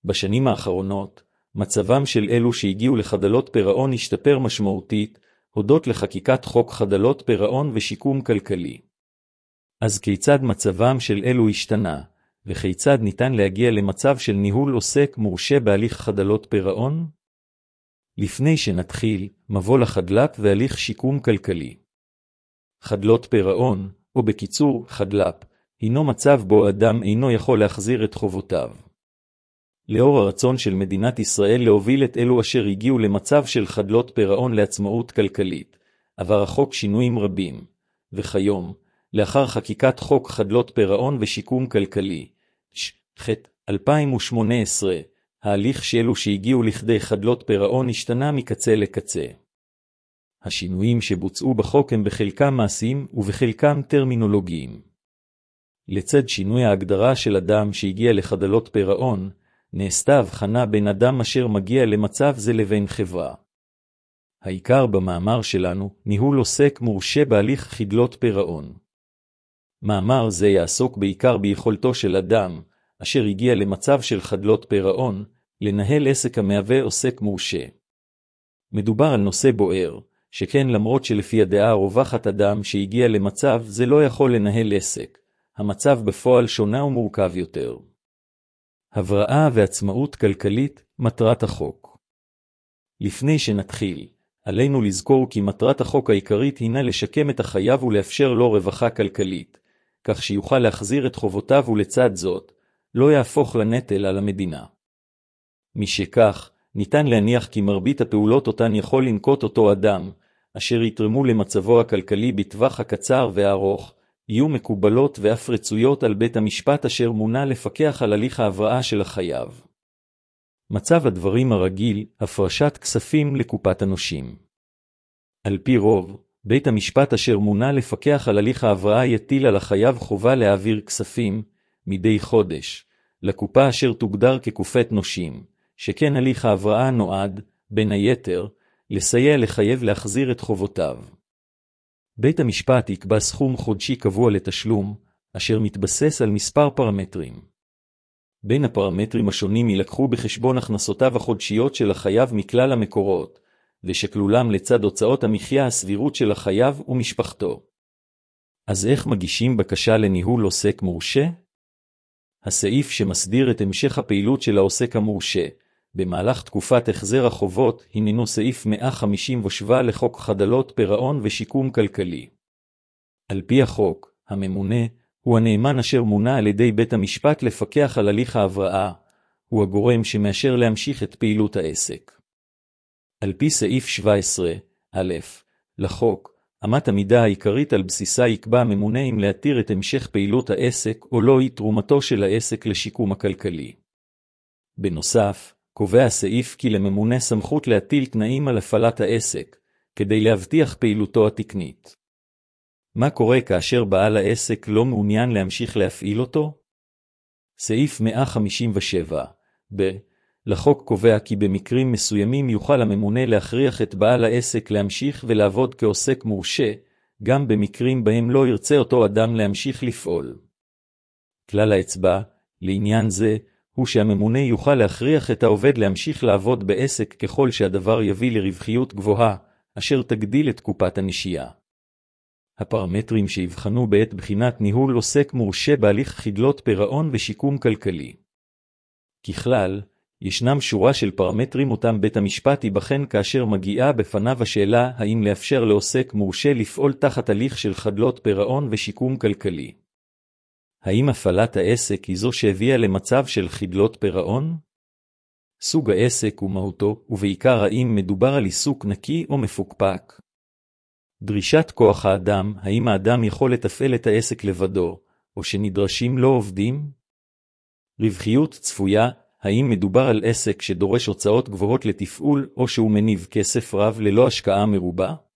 בשנים האחרונות, מצבם של אלו שהגיעו לחדלות פירעון השתפר משמעותית, הודות לחקיקת חוק חדלות פירעון ושיקום כלכלי. אז כיצד מצבם של אלו השתנה, וכיצד ניתן להגיע למצב של ניהול עוסק מורשה בהליך חדלות פירעון? לפני שנתחיל, מבוא לחדל"פ והליך שיקום כלכלי. חדלות פירעון, או בקיצור, חדל"פ, הינו מצב בו אדם אינו יכול להחזיר את חובותיו. לאור הרצון של מדינת ישראל להוביל את אלו אשר הגיעו למצב של חדלות פירעון לעצמאות כלכלית, עבר החוק שינויים רבים, וכיום, לאחר חקיקת חוק חדלות פירעון ושיקום כלכלי, ח' 2018, ההליך שאלו שהגיעו לכדי חדלות פירעון השתנה מקצה לקצה. השינויים שבוצעו בחוק הם בחלקם מעשיים ובחלקם טרמינולוגיים. לצד שינוי ההגדרה של אדם שהגיע לחדלות פירעון, נעשתה הבחנה בין אדם אשר מגיע למצב זה לבין חברה. העיקר במאמר שלנו, ניהול עוסק מורשה בהליך חדלות פירעון. מאמר זה יעסוק בעיקר ביכולתו של אדם, אשר הגיע למצב של חדלות פירעון, לנהל עסק המהווה עוסק מורשה. מדובר על נושא בוער, שכן למרות שלפי הדעה הרווחת אדם שהגיע למצב זה לא יכול לנהל עסק, המצב בפועל שונה ומורכב יותר. הבראה ועצמאות כלכלית, מטרת החוק. לפני שנתחיל, עלינו לזכור כי מטרת החוק העיקרית הינה לשקם את החייב ולאפשר לו רווחה כלכלית, כך שיוכל להחזיר את חובותיו ולצד זאת, לא יהפוך לנטל על המדינה. משכך, ניתן להניח כי מרבית הפעולות אותן יכול לנקוט אותו אדם, אשר יתרמו למצבו הכלכלי בטווח הקצר והארוך, יהיו מקובלות ואף רצויות על בית המשפט אשר מונה לפקח על הליך ההבראה של החייב. מצב הדברים הרגיל, הפרשת כספים לקופת הנושים. על פי רוב, בית המשפט אשר מונה לפקח על הליך ההבראה יטיל על החייב חובה להעביר כספים, מדי חודש, לקופה אשר תוגדר כקופת נושים, שכן הליך ההבראה נועד, בין היתר, לסייע לחייב להחזיר את חובותיו. בית המשפט יקבע סכום חודשי קבוע לתשלום, אשר מתבסס על מספר פרמטרים. בין הפרמטרים השונים ילקחו בחשבון הכנסותיו החודשיות של החייב מכלל המקורות, ושכלולם לצד הוצאות המחיה הסבירות של החייב ומשפחתו. אז איך מגישים בקשה לניהול עוסק מורשה? הסעיף שמסדיר את המשך הפעילות של העוסק המורשה, במהלך תקופת החזר החובות, hinנו סעיף 157 לחוק חדלות פירעון ושיקום כלכלי. על פי החוק, הממונה הוא הנאמן אשר מונה על ידי בית המשפט לפקח על הליך ההבראה, הוא הגורם שמאשר להמשיך את פעילות העסק. על פי סעיף 17א לחוק, אמת המידה העיקרית על בסיסה יקבע הממונה אם להתיר את המשך פעילות העסק או לא היא תרומתו של העסק לשיקום הכלכלי. בנוסף, קובע הסעיף כי לממונה סמכות להטיל תנאים על הפעלת העסק, כדי להבטיח פעילותו התקנית. מה קורה כאשר בעל העסק לא מעוניין להמשיך להפעיל אותו? סעיף 157 לחוק קובע כי במקרים מסוימים יוכל הממונה להכריח את בעל העסק להמשיך ולעבוד כעוסק מורשה, גם במקרים בהם לא ירצה אותו אדם להמשיך לפעול. כלל האצבע, לעניין זה, הוא שהממונה יוכל להכריח את העובד להמשיך לעבוד בעסק ככל שהדבר יביא לרווחיות גבוהה, אשר תגדיל את קופת הנשייה. הפרמטרים שיבחנו בעת בחינת ניהול עוסק מורשה בהליך חדלות פירעון ושיקום כלכלי. ככלל, ישנם שורה של פרמטרים אותם בית המשפט ייבחן כאשר מגיעה בפניו השאלה האם לאפשר לעוסק מורשה לפעול תחת הליך של חדלות פירעון ושיקום כלכלי. האם הפעלת העסק היא זו שהביאה למצב של חדלות פירעון? סוג העסק ומהותו, ובעיקר האם מדובר על עיסוק נקי או מפוקפק. דרישת כוח האדם, האם האדם יכול לתפעל את העסק לבדו, או שנדרשים לו עובדים? רווחיות צפויה, האם מדובר על עסק שדורש הוצאות גבוהות לתפעול, או שהוא מניב כסף רב ללא השקעה מרובה?